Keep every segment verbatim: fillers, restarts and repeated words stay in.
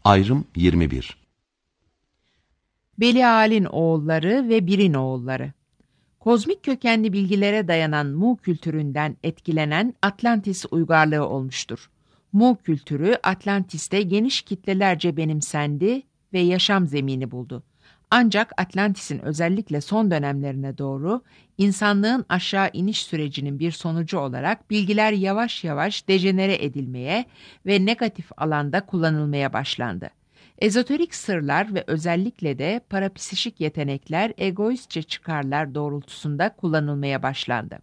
Ayrım yirmi bir. Belial'in oğulları ve Bir'in oğulları. Kozmik kökenli bilgilere dayanan Mu kültüründen etkilenen Atlantis uygarlığı olmuştur. Mu kültürü Atlantis'te geniş kitlelerce benimsendi ve yaşam zemini buldu. Ancak Atlantis'in özellikle son dönemlerine doğru insanlığın aşağı iniş sürecinin bir sonucu olarak bilgiler yavaş yavaş dejenere edilmeye ve negatif alanda kullanılmaya başlandı. Ezoterik sırlar ve özellikle de parapsişik yetenekler egoistçe çıkarlar doğrultusunda kullanılmaya başlandı.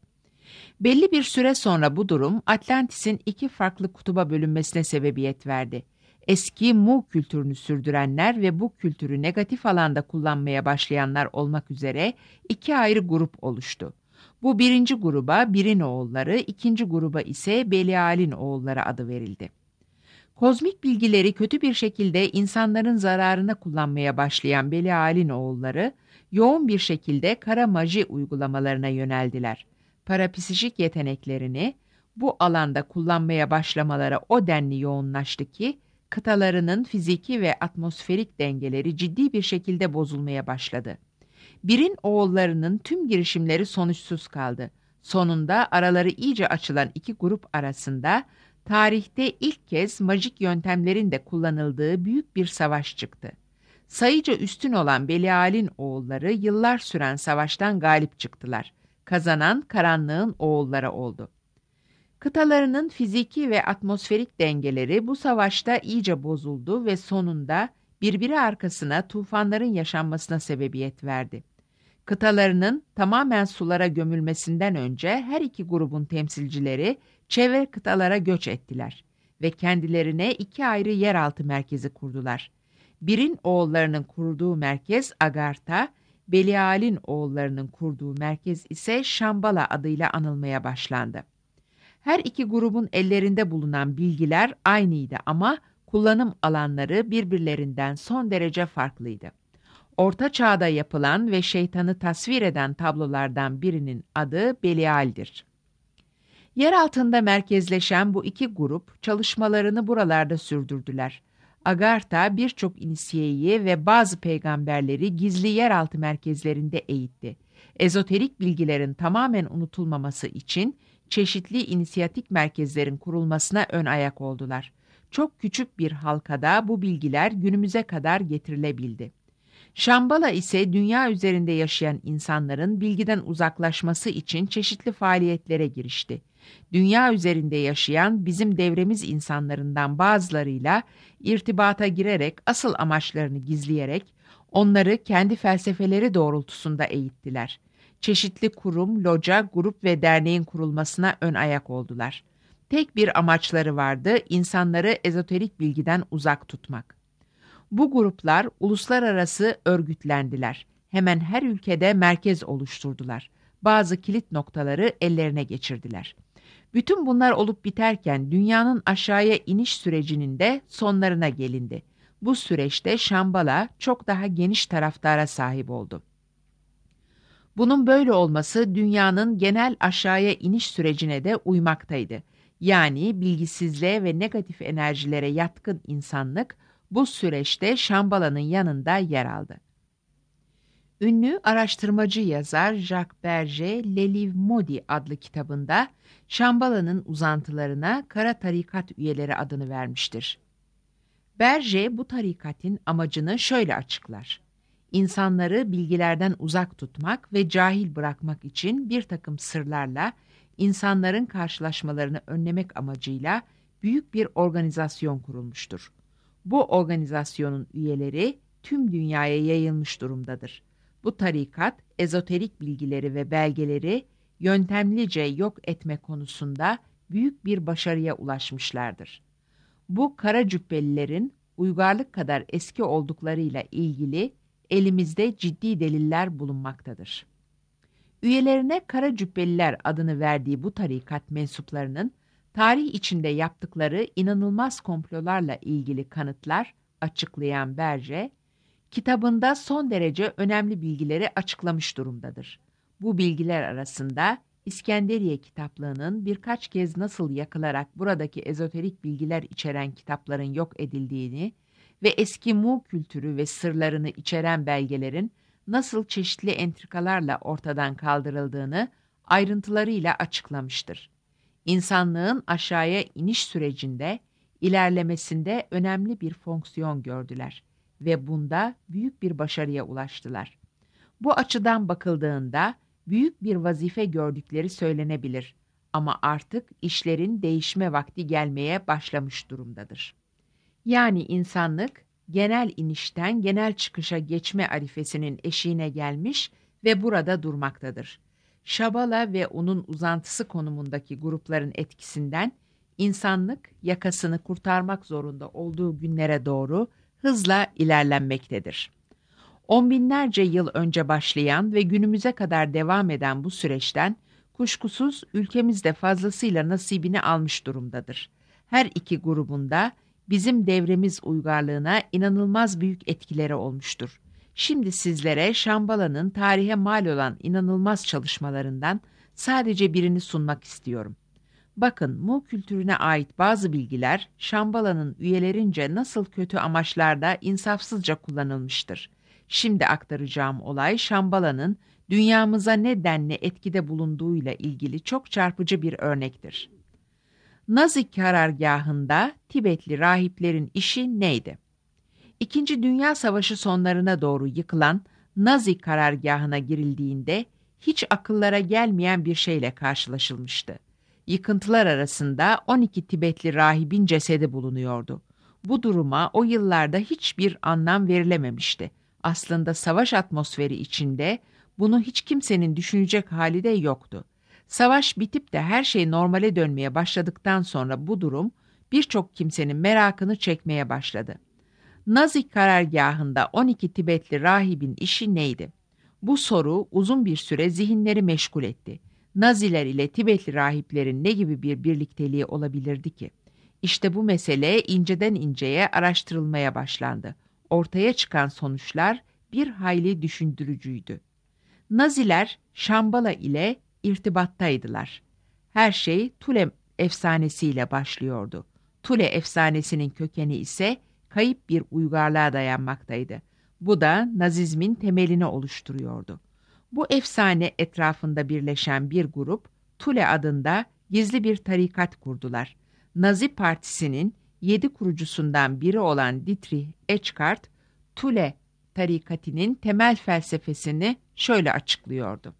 Belli bir süre sonra bu durum Atlantis'in iki farklı kutuba bölünmesine sebebiyet verdi. Eski Mu kültürünü sürdürenler ve bu kültürü negatif alanda kullanmaya başlayanlar olmak üzere iki ayrı grup oluştu. Bu birinci gruba Bir'in oğulları, ikinci gruba ise Belial'in oğulları adı verildi. Kozmik bilgileri kötü bir şekilde insanların zararına kullanmaya başlayan Belial'in oğulları, yoğun bir şekilde kara maji uygulamalarına yöneldiler. Parapsişik yeteneklerini bu alanda kullanmaya başlamaları o denli yoğunlaştı ki, kıtalarının fiziki ve atmosferik dengeleri ciddi bir şekilde bozulmaya başladı. Bir'in oğullarının tüm girişimleri sonuçsuz kaldı. Sonunda araları iyice açılan iki grup arasında, tarihte ilk kez majik yöntemlerin de kullanıldığı büyük bir savaş çıktı. Sayıca üstün olan Belial'in oğulları yıllar süren savaştan galip çıktılar. Kazanan karanlığın oğulları oldu. Kıtalarının fiziki ve atmosferik dengeleri bu savaşta iyice bozuldu ve sonunda birbiri arkasına tufanların yaşanmasına sebebiyet verdi. Kıtalarının tamamen sulara gömülmesinden önce her iki grubun temsilcileri çevre kıtalara göç ettiler ve kendilerine iki ayrı yeraltı merkezi kurdular. Bir'in oğullarının kurduğu merkez Agartha, Belial'in oğullarının kurduğu merkez ise Şambala adıyla anılmaya başlandı. Her iki grubun ellerinde bulunan bilgiler aynıydı ama kullanım alanları birbirlerinden son derece farklıydı. Orta Çağ'da yapılan ve şeytanı tasvir eden tablolardan birinin adı Belial'dir. Yer altında merkezleşen bu iki grup çalışmalarını buralarda sürdürdüler. Agartha birçok inisiyeyi ve bazı peygamberleri gizli yeraltı merkezlerinde eğitti. Ezoterik bilgilerin tamamen unutulmaması için çeşitli inisiyatik merkezlerin kurulmasına ön ayak oldular. Çok küçük bir halkada bu bilgiler günümüze kadar getirilebildi. Şambala ise dünya üzerinde yaşayan insanların bilgiden uzaklaşması için çeşitli faaliyetlere girişti. Dünya üzerinde yaşayan bizim devremiz insanlarından bazılarıyla irtibata girerek asıl amaçlarını gizleyerek onları kendi felsefeleri doğrultusunda eğittiler. Çeşitli kurum, loca, grup ve derneğin kurulmasına ön ayak oldular. Tek bir amaçları vardı, insanları ezoterik bilgiden uzak tutmak. Bu gruplar uluslararası örgütlendiler. Hemen her ülkede merkez oluşturdular. Bazı kilit noktaları ellerine geçirdiler. Bütün bunlar olup biterken dünyanın aşağıya iniş sürecinin de sonlarına gelindi. Bu süreçte Şambala çok daha geniş taraftara sahip oldu. Bunun böyle olması dünyanın genel aşağıya iniş sürecine de uymaktaydı. Yani bilgisizliğe ve negatif enerjilere yatkın insanlık bu süreçte Şambala'nın yanında yer aldı. Ünlü araştırmacı yazar Jacques Berger, Le Livre Maudit adlı kitabında Şambala'nın uzantılarına Kara Tarikat üyeleri adını vermiştir. Berger bu tarikatın amacını şöyle açıklar. İnsanları bilgilerden uzak tutmak ve cahil bırakmak için bir takım sırlarla insanların karşılaşmalarını önlemek amacıyla büyük bir organizasyon kurulmuştur. Bu organizasyonun üyeleri tüm dünyaya yayılmış durumdadır. Bu tarikat, ezoterik bilgileri ve belgeleri yöntemlice yok etme konusunda büyük bir başarıya ulaşmışlardır. Bu kara cübbelilerin uygarlık kadar eski olduklarıyla ilgili elimizde ciddi deliller bulunmaktadır. Üyelerine Kara Cübbeliler adını verdiği bu tarikat mensuplarının tarih içinde yaptıkları inanılmaz komplolarla ilgili kanıtlar açıklayan Berger, kitabında son derece önemli bilgileri açıklamış durumdadır. Bu bilgiler arasında İskenderiye kitaplığının birkaç kez nasıl yakılarak buradaki ezoterik bilgiler içeren kitapların yok edildiğini ve eski Mu kültürü ve sırlarını içeren belgelerin nasıl çeşitli entrikalarla ortadan kaldırıldığını ayrıntılarıyla açıklamıştır. İnsanlığın aşağıya iniş sürecinde, ilerlemesinde önemli bir fonksiyon gördüler ve bunda büyük bir başarıya ulaştılar. Bu açıdan bakıldığında büyük bir vazife gördükleri söylenebilir ama artık işlerin değişme vakti gelmeye başlamış durumdadır. Yani insanlık genel inişten genel çıkışa geçme arifesinin eşiğine gelmiş ve burada durmaktadır. Şabala ve onun uzantısı konumundaki grupların etkisinden insanlık yakasını kurtarmak zorunda olduğu günlere doğru hızla ilerlenmektedir. On binlerce yıl önce başlayan ve günümüze kadar devam eden bu süreçten kuşkusuz ülkemizde fazlasıyla nasibini almış durumdadır. Her iki grubunda bizim devremiz uygarlığına inanılmaz büyük etkileri olmuştur. Şimdi sizlere Şambala'nın tarihe mal olan inanılmaz çalışmalarından sadece birini sunmak istiyorum. Bakın, Mu kültürüne ait bazı bilgiler Şambala'nın üyelerince nasıl kötü amaçlarda insafsızca kullanılmıştır. Şimdi aktaracağım olay Şambala'nın dünyamıza ne denli etkide bulunduğuyla ilgili çok çarpıcı bir örnektir. Nazi karargahında Tibetli rahiplerin işi neydi? İkinci Dünya Savaşı sonlarına doğru yıkılan Nazi karargahına girildiğinde hiç akıllara gelmeyen bir şeyle karşılaşılmıştı. Yıkıntılar arasında on iki Tibetli rahibin cesedi bulunuyordu. Bu duruma o yıllarda hiçbir anlam verilememişti. Aslında savaş atmosferi içinde bunu hiç kimsenin düşünecek hali de yoktu. Savaş bitip de her şey normale dönmeye başladıktan sonra bu durum birçok kimsenin merakını çekmeye başladı. Nazi karargahında on iki Tibetli rahibin işi neydi? Bu soru uzun bir süre zihinleri meşgul etti. Naziler ile Tibetli rahiplerin ne gibi bir birlikteliği olabilirdi ki? İşte bu mesele inceden inceye araştırılmaya başlandı. Ortaya çıkan sonuçlar bir hayli düşündürücüydü. Naziler Şambala ile irtibattaydılar. Her şey Tule efsanesiyle başlıyordu. Tule efsanesinin kökeni ise kayıp bir uygarlığa dayanmaktaydı. Bu da Nazizmin temelini oluşturuyordu. Bu efsane etrafında birleşen bir grup Tule adında gizli bir tarikat kurdular. Nazi Partisi'nin yedi kurucusundan biri olan Dietrich Eckart, Tule tarikatinin temel felsefesini şöyle açıklıyordu.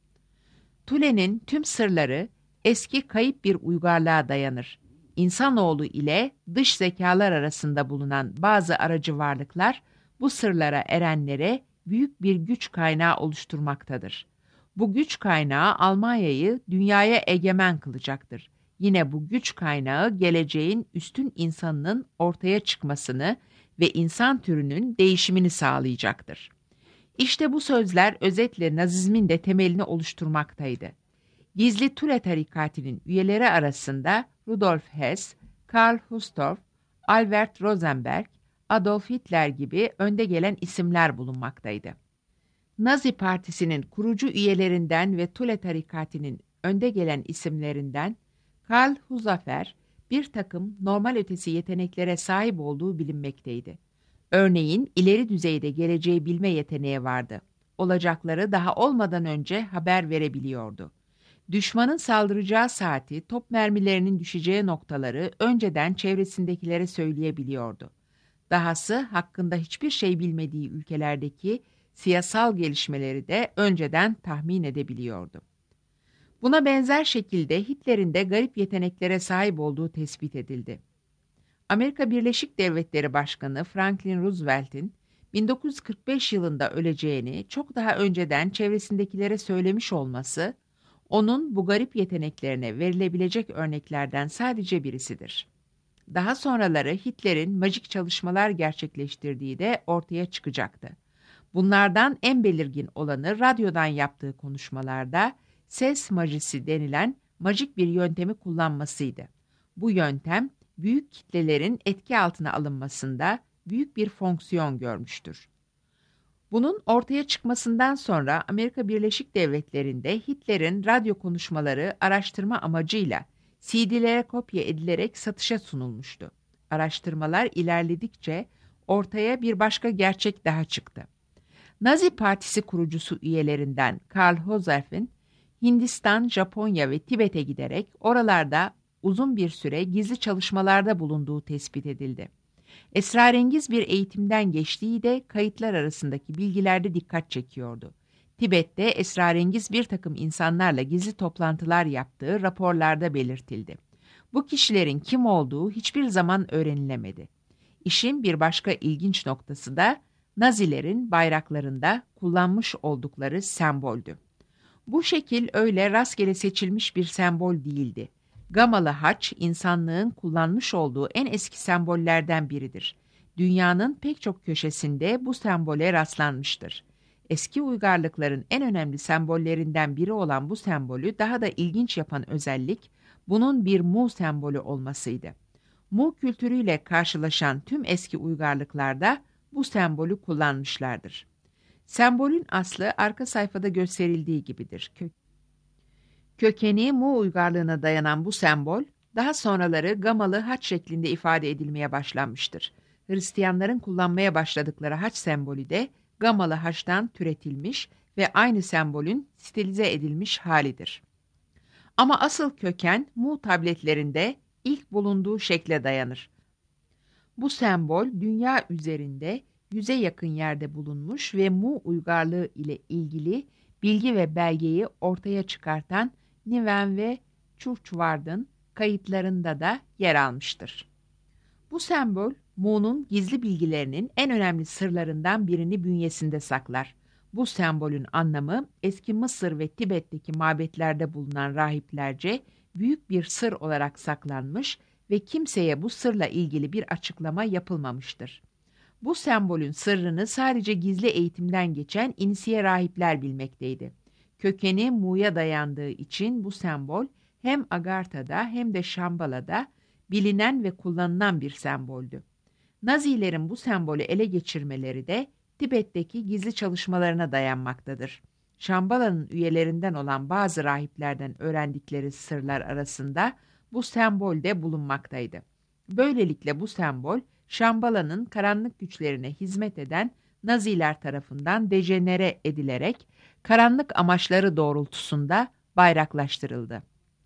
Tule'nin tüm sırları eski kayıp bir uygarlığa dayanır. İnsanoğlu ile dış zekalar arasında bulunan bazı aracı varlıklar bu sırlara erenlere büyük bir güç kaynağı oluşturmaktadır. Bu güç kaynağı Almanya'yı dünyaya egemen kılacaktır. Yine bu güç kaynağı geleceğin üstün insanının ortaya çıkmasını ve insan türünün değişimini sağlayacaktır. İşte bu sözler özetle Nazizmin de temelini oluşturmaktaydı. Gizli Tule tarikatının üyeleri arasında Rudolf Hess, Karl Hausdorff, Albert Rosenberg, Adolf Hitler gibi önde gelen isimler bulunmaktaydı. Nazi Partisi'nin kurucu üyelerinden ve Tule tarikatının önde gelen isimlerinden Karl Huzaffer bir takım normal ötesi yeteneklere sahip olduğu bilinmekteydi. Örneğin ileri düzeyde geleceği bilme yeteneği vardı. Olacakları daha olmadan önce haber verebiliyordu. Düşmanın saldıracağı saati, top mermilerinin düşeceği noktaları önceden çevresindekilere söyleyebiliyordu. Dahası hakkında hiçbir şey bilmediği ülkelerdeki siyasal gelişmeleri de önceden tahmin edebiliyordu. Buna benzer şekilde Hitler'in de garip yeteneklere sahip olduğu tespit edildi. Amerika Birleşik Devletleri Başkanı Franklin Roosevelt'in bin dokuz yüz kırk beş yılında öleceğini çok daha önceden çevresindekilere söylemiş olması, onun bu garip yeteneklerine verilebilecek örneklerden sadece birisidir. Daha sonraları Hitler'in majik çalışmalar gerçekleştirdiği de ortaya çıkacaktı. Bunlardan en belirgin olanı radyodan yaptığı konuşmalarda ses majisi denilen majik bir yöntemi kullanmasıydı. Bu yöntem büyük kitlelerin etki altına alınmasında büyük bir fonksiyon görmüştür. Bunun ortaya çıkmasından sonra Amerika Birleşik Devletleri'nde Hitler'in radyo konuşmaları araştırma amacıyla C D'lere kopya edilerek satışa sunulmuştu. Araştırmalar ilerledikçe ortaya bir başka gerçek daha çıktı. Nazi Partisi kurucusu üyelerinden Karl Hofer'in Hindistan, Japonya ve Tibet'e giderek oralarda uzun bir süre gizli çalışmalarda bulunduğu tespit edildi. Esrarengiz bir eğitimden geçtiği de kayıtlar arasındaki bilgilerde dikkat çekiyordu. Tibet'te esrarengiz bir takım insanlarla gizli toplantılar yaptığı raporlarda belirtildi. Bu kişilerin kim olduğu hiçbir zaman öğrenilemedi. İşin bir başka ilginç noktası da Nazilerin bayraklarında kullanmış oldukları semboldü. Bu şekil öyle rastgele seçilmiş bir sembol değildi. Gamalı haç, insanlığın kullanmış olduğu en eski sembollerden biridir. Dünyanın pek çok köşesinde bu sembole rastlanmıştır. Eski uygarlıkların en önemli sembollerinden biri olan bu sembolü daha da ilginç yapan özellik, bunun bir Mu sembolü olmasıydı. Mu kültürüyle karşılaşan tüm eski uygarlıklarda bu sembolü kullanmışlardır. Sembolün aslı arka sayfada gösterildiği gibidir. Kö Kökeni Mu uygarlığına dayanan bu sembol, daha sonraları gamalı haç şeklinde ifade edilmeye başlanmıştır. Hristiyanların kullanmaya başladıkları haç sembolü de gamalı haçtan türetilmiş ve aynı sembolün stilize edilmiş halidir. Ama asıl köken Mu tabletlerinde ilk bulunduğu şekle dayanır. Bu sembol dünya üzerinde yüze yakın yerde bulunmuş ve Mu uygarlığı ile ilgili bilgi ve belgeyi ortaya çıkartan Niven ve Churchward'ın kayıtlarında da yer almıştır. Bu sembol Mu'nun gizli bilgilerinin en önemli sırlarından birini bünyesinde saklar. Bu sembolün anlamı eski Mısır ve Tibet'teki mabetlerde bulunan rahiplerce büyük bir sır olarak saklanmış ve kimseye bu sırla ilgili bir açıklama yapılmamıştır. Bu sembolün sırrını sadece gizli eğitimden geçen inisiye rahipler bilmekteydi. Kökeni Mu'ya dayandığı için bu sembol hem Agartha'da hem de Şambala'da bilinen ve kullanılan bir semboldü. Nazilerin bu sembolü ele geçirmeleri de Tibet'teki gizli çalışmalarına dayanmaktadır. Şambala'nın üyelerinden olan bazı rahiplerden öğrendikleri sırlar arasında bu sembol de bulunmaktaydı. Böylelikle bu sembol, Şambala'nın karanlık güçlerine hizmet eden Naziler tarafından dejenere edilerek karanlık amaçları doğrultusunda bayraklaştırıldı.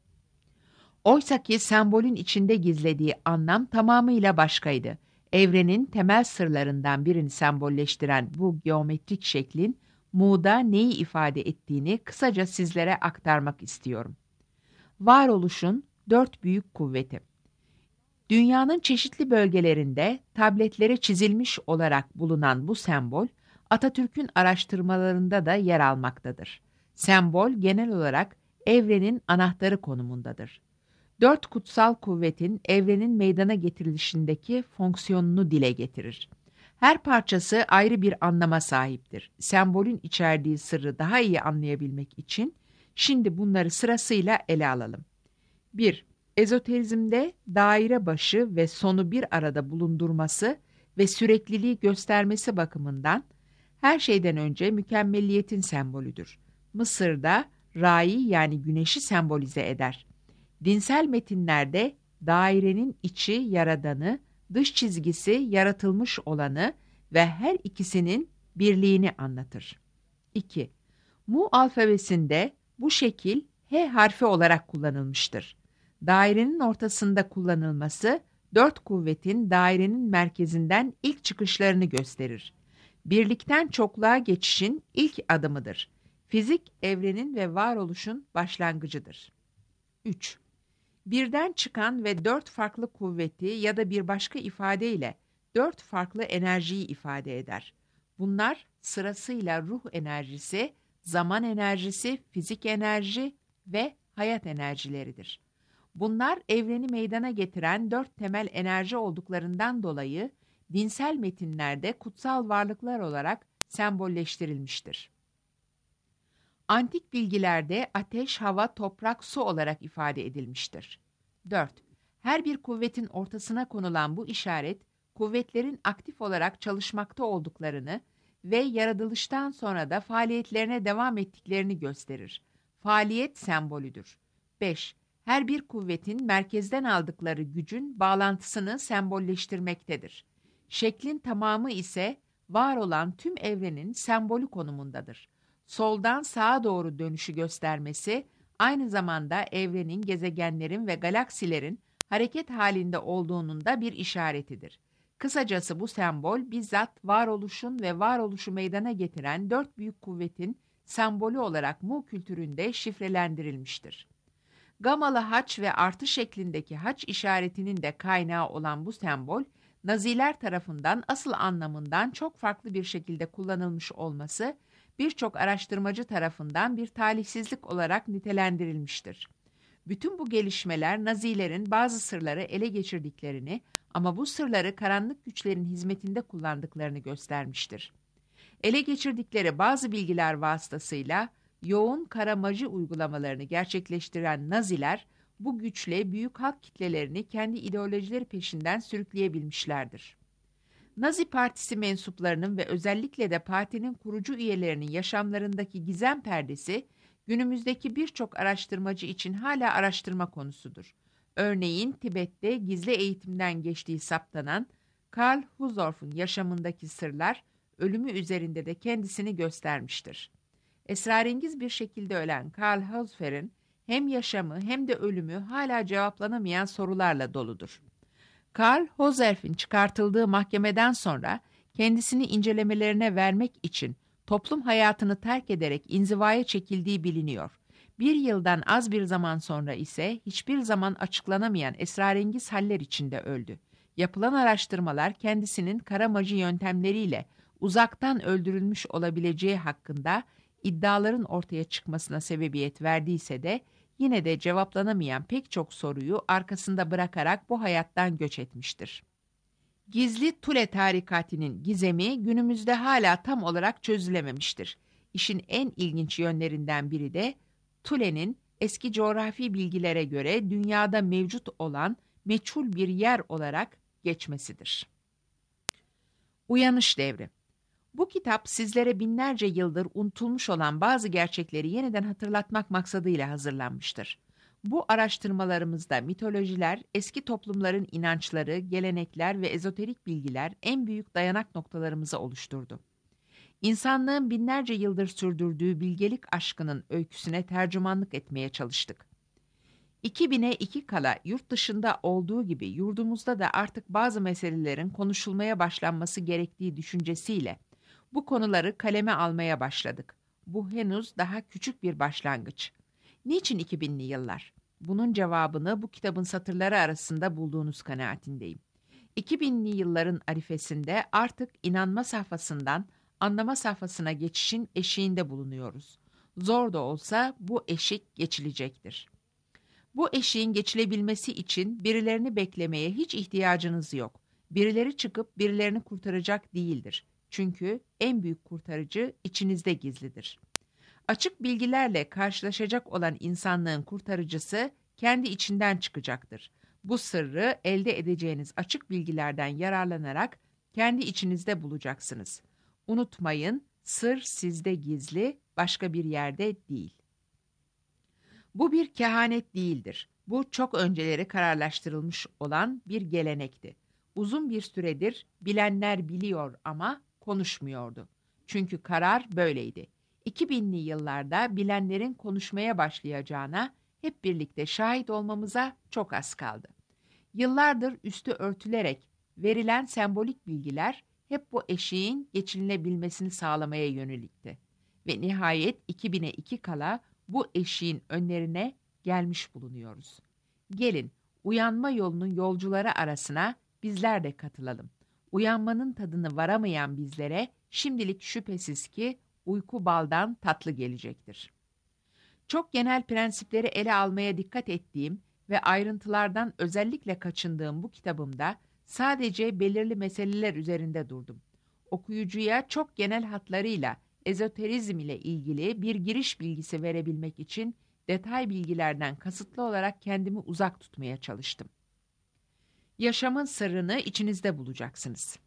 Oysaki sembolün içinde gizlediği anlam tamamıyla başkaydı. Evrenin temel sırlarından birini sembolleştiren bu geometrik şeklin Mu'da neyi ifade ettiğini kısaca sizlere aktarmak istiyorum. Varoluşun dört büyük kuvveti. Dünyanın çeşitli bölgelerinde tabletlere çizilmiş olarak bulunan bu sembol, Atatürk'ün araştırmalarında da yer almaktadır. Sembol genel olarak evrenin anahtarı konumundadır. Dört kutsal kuvvetin evrenin meydana getirilişindeki fonksiyonunu dile getirir. Her parçası ayrı bir anlama sahiptir. Sembolün içerdiği sırrı daha iyi anlayabilmek için şimdi bunları sırasıyla ele alalım. bir. Ezoterizmde daire başı ve sonu bir arada bulundurması ve sürekliliği göstermesi bakımından her şeyden önce mükemmeliyetin sembolüdür. Mısır'da Ra'yı yani güneşi sembolize eder. Dinsel metinlerde dairenin içi yaradanı, dış çizgisi yaratılmış olanı ve her ikisinin birliğini anlatır. iki. Mu alfabesinde bu şekil H harfi olarak kullanılmıştır. Dairenin ortasında kullanılması, dört kuvvetin dairenin merkezinden ilk çıkışlarını gösterir. Birlikten çokluğa geçişin ilk adımıdır. Fizik, evrenin ve varoluşun başlangıcıdır. üç. Birden çıkan ve dört farklı kuvveti ya da bir başka ifadeyle dört farklı enerjiyi ifade eder. Bunlar sırasıyla ruh enerjisi, zaman enerjisi, fizik enerji ve hayat enerjileridir. Bunlar evreni meydana getiren dört temel enerji olduklarından dolayı dinsel metinlerde kutsal varlıklar olarak sembolleştirilmiştir. Antik bilgilerde ateş, hava, toprak, su olarak ifade edilmiştir. dört. Her bir kuvvetin ortasına konulan bu işaret, kuvvetlerin aktif olarak çalışmakta olduklarını ve yaratılıştan sonra da faaliyetlerine devam ettiklerini gösterir. Faaliyet sembolüdür. beş. Her bir kuvvetin merkezden aldıkları gücün bağlantısını sembolleştirmektedir. Şeklin tamamı ise var olan tüm evrenin sembolü konumundadır. Soldan sağa doğru dönüşü göstermesi, aynı zamanda evrenin, gezegenlerin ve galaksilerin hareket halinde olduğunun da bir işaretidir. Kısacası bu sembol bizzat varoluşun ve varoluşu meydana getiren dört büyük kuvvetin sembolü olarak Mu kültüründe şifrelendirilmiştir. Gamalı haç ve artı şeklindeki haç işaretinin de kaynağı olan bu sembol, Naziler tarafından asıl anlamından çok farklı bir şekilde kullanılmış olması, birçok araştırmacı tarafından bir talihsizlik olarak nitelendirilmiştir. Bütün bu gelişmeler Nazilerin bazı sırları ele geçirdiklerini ama bu sırları karanlık güçlerin hizmetinde kullandıklarını göstermiştir. Ele geçirdikleri bazı bilgiler vasıtasıyla yoğun kara maji uygulamalarını gerçekleştiren Naziler, bu güçle büyük halk kitlelerini kendi ideolojileri peşinden sürükleyebilmişlerdir. Nazi Partisi mensuplarının ve özellikle de partinin kurucu üyelerinin yaşamlarındaki gizem perdesi, günümüzdeki birçok araştırmacı için hala araştırma konusudur. Örneğin Tibet'te gizli eğitimden geçtiği saptanan Karl Husdorff'un yaşamındaki sırlar, ölümü üzerinde de kendisini göstermiştir. Esrarengiz bir şekilde ölen Karl Husdorff'un hem yaşamı hem de ölümü hala cevaplanamayan sorularla doludur. Karl Husdorff'un çıkartıldığı mahkemeden sonra kendisini incelemelerine vermek için toplum hayatını terk ederek inzivaya çekildiği biliniyor. Bir yıldan az bir zaman sonra ise hiçbir zaman açıklanamayan esrarengiz haller içinde öldü. Yapılan araştırmalar kendisinin kara maji yöntemleriyle uzaktan öldürülmüş olabileceği hakkında iddiaların ortaya çıkmasına sebebiyet verdiyse de yine de cevaplanamayan pek çok soruyu arkasında bırakarak bu hayattan göç etmiştir. Gizli Tule tarikatının gizemi günümüzde hala tam olarak çözülememiştir. İşin en ilginç yönlerinden biri de Tule'nin eski coğrafi bilgilere göre dünyada mevcut olan meçhul bir yer olarak geçmesidir. Uyanış Devri. Bu kitap sizlere binlerce yıldır unutulmuş olan bazı gerçekleri yeniden hatırlatmak maksadıyla hazırlanmıştır. Bu araştırmalarımızda mitolojiler, eski toplumların inançları, gelenekler ve ezoterik bilgiler en büyük dayanak noktalarımızı oluşturdu. İnsanlığın binlerce yıldır sürdürdüğü bilgelik aşkının öyküsüne tercümanlık etmeye çalıştık. iki bine iki kala yurt dışında olduğu gibi yurdumuzda da artık bazı meselelerin konuşulmaya başlanması gerektiği düşüncesiyle bu konuları kaleme almaya başladık. Bu henüz daha küçük bir başlangıç. Niçin iki binli yıllar? Bunun cevabını bu kitabın satırları arasında bulduğunuz kanaatindeyim. iki binli yılların arifesinde artık inanma safhasından anlama safhasına geçişin eşiğinde bulunuyoruz. Zor da olsa bu eşik geçilecektir. Bu eşiğin geçilebilmesi için birilerini beklemeye hiç ihtiyacınız yok. Birileri çıkıp birilerini kurtaracak değildir. Çünkü en büyük kurtarıcı içinizde gizlidir. Açık bilgilerle karşılaşacak olan insanlığın kurtarıcısı kendi içinden çıkacaktır. Bu sırrı elde edeceğiniz açık bilgilerden yararlanarak kendi içinizde bulacaksınız. Unutmayın, sır sizde gizli, başka bir yerde değil. Bu bir kehanet değildir. Bu çok önceleri kararlaştırılmış olan bir gelenekti. Uzun bir süredir bilenler biliyor ama konuşmuyordu. Çünkü karar böyleydi. iki binli yıllarda bilenlerin konuşmaya başlayacağına hep birlikte şahit olmamıza çok az kaldı. Yıllardır üstü örtülerek verilen sembolik bilgiler hep bu eşiğin geçinilebilmesini sağlamaya yönelikti. Ve nihayet iki bine iki kala bu eşiğin önlerine gelmiş bulunuyoruz. Gelin uyanma yolunun yolcuları arasına bizler de katılalım. Uyanmanın tadını varamayan bizlere şimdilik şüphesiz ki uyku baldan tatlı gelecektir. Çok genel prensipleri ele almaya dikkat ettiğim ve ayrıntılardan özellikle kaçındığım bu kitabımda sadece belirli meseleler üzerinde durdum. Okuyucuya çok genel hatlarıyla ezoterizm ile ilgili bir giriş bilgisi verebilmek için detay bilgilerden kasıtlı olarak kendimi uzak tutmaya çalıştım. Yaşamın sırrını içinizde bulacaksınız.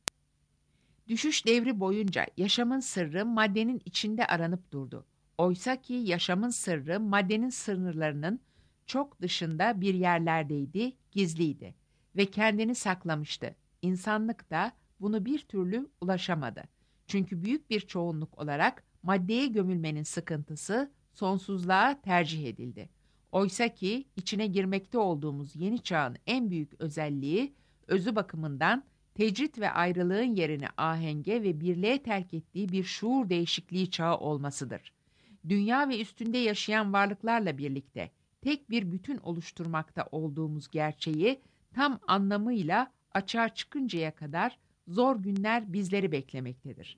Düşüş devri boyunca yaşamın sırrı maddenin içinde aranıp durdu. Oysa ki yaşamın sırrı maddenin sınırlarının çok dışında bir yerlerdeydi, gizliydi ve kendini saklamıştı. insanlık da bunu bir türlü ulaşamadı. Çünkü büyük bir çoğunluk olarak maddeye gömülmenin sıkıntısı sonsuzluğa tercih edildi. Oysa ki içine girmekte olduğumuz yeni çağın en büyük özelliği özü bakımından tecrit ve ayrılığın yerini ahenge ve birliğe terk ettiği bir şuur değişikliği çağı olmasıdır. Dünya ve üstünde yaşayan varlıklarla birlikte tek bir bütün oluşturmakta olduğumuz gerçeği tam anlamıyla açığa çıkıncaya kadar zor günler bizleri beklemektedir.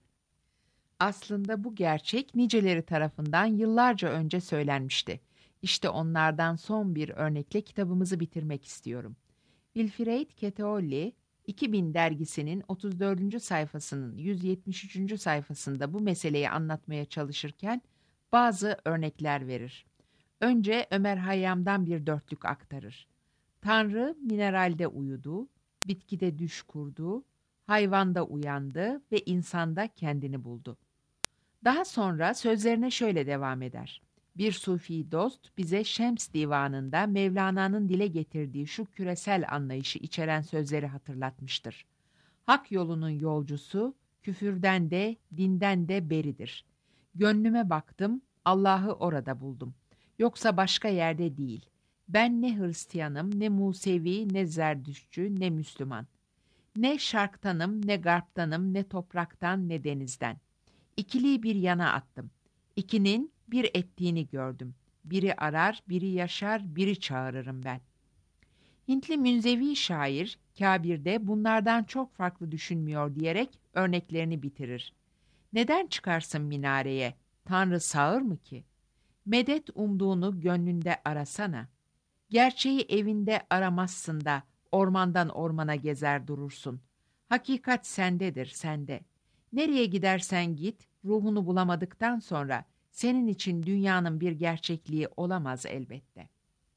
Aslında bu gerçek niceleri tarafından yıllarca önce söylenmişti. İşte onlardan son bir örnekle kitabımızı bitirmek istiyorum. Wilfred Ketteolli, iki bin dergisinin otuz dördüncü sayfasının yüz yetmiş üçüncü sayfasında bu meseleyi anlatmaya çalışırken bazı örnekler verir. Önce Ömer Hayyam'dan bir dörtlük aktarır. Tanrı mineralde uyudu, bitkide düş kurdu, hayvanda uyandı ve insanda kendini buldu. Daha sonra sözlerine şöyle devam eder. Bir sufi dost bize Şems Divanı'nda Mevlana'nın dile getirdiği şu küresel anlayışı içeren sözleri hatırlatmıştır. Hak yolunun yolcusu, küfürden de, dinden de beridir. Gönlüme baktım, Allah'ı orada buldum. Yoksa başka yerde değil. Ben ne Hristiyanım, ne Musevi, ne Zerdüşçü, ne Müslüman. Ne şarktanım, ne garptanım, ne topraktan, ne denizden. İkiliyi bir yana attım. İkinin bir ettiğini gördüm. Biri arar, biri yaşar, biri çağırırım ben. Hintli münzevi şair, Kabir'de bunlardan çok farklı düşünmüyor diyerek örneklerini bitirir. Neden çıkarsın minareye? Tanrı sağır mı ki? Medet umduğunu gönlünde arasana. Gerçeği evinde aramazsın da ormandan ormana gezer durursun. Hakikat sendedir, sende. Nereye gidersen git, ruhunu bulamadıktan sonra senin için dünyanın bir gerçekliği olamaz elbette.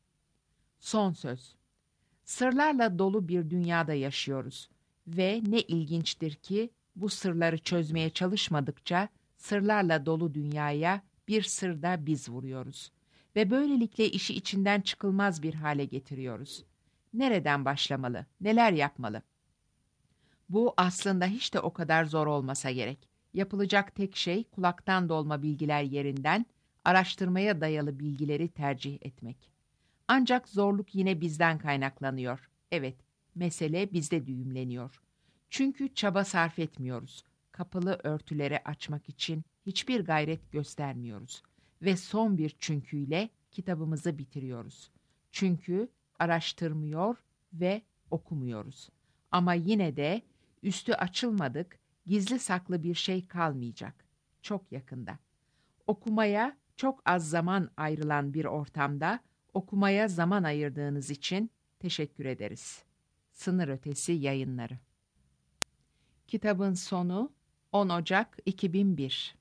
Son söz. Sırlarla dolu bir dünyada yaşıyoruz ve ne ilginçtir ki bu sırları çözmeye çalışmadıkça sırlarla dolu dünyaya bir sır da biz vuruyoruz ve böylelikle işi içinden çıkılmaz bir hale getiriyoruz. Nereden başlamalı, neler yapmalı? Bu aslında hiç de o kadar zor olmasa gerek. Yapılacak tek şey kulaktan dolma bilgiler yerinden araştırmaya dayalı bilgileri tercih etmek. Ancak zorluk yine bizden kaynaklanıyor. Evet, mesele bizde düğümleniyor. Çünkü çaba sarf etmiyoruz. Kapalı örtüleri açmak için hiçbir gayret göstermiyoruz. Ve son bir çünküyle kitabımızı bitiriyoruz. Çünkü araştırmıyor ve okumuyoruz. Ama yine de üstü açılmadık, gizli saklı bir şey kalmayacak. Çok yakında. Okumaya çok az zaman ayrılan bir ortamda okumaya zaman ayırdığınız için teşekkür ederiz. Sınır Ötesi Yayınları. Kitabın sonu on Ocak iki bin bir.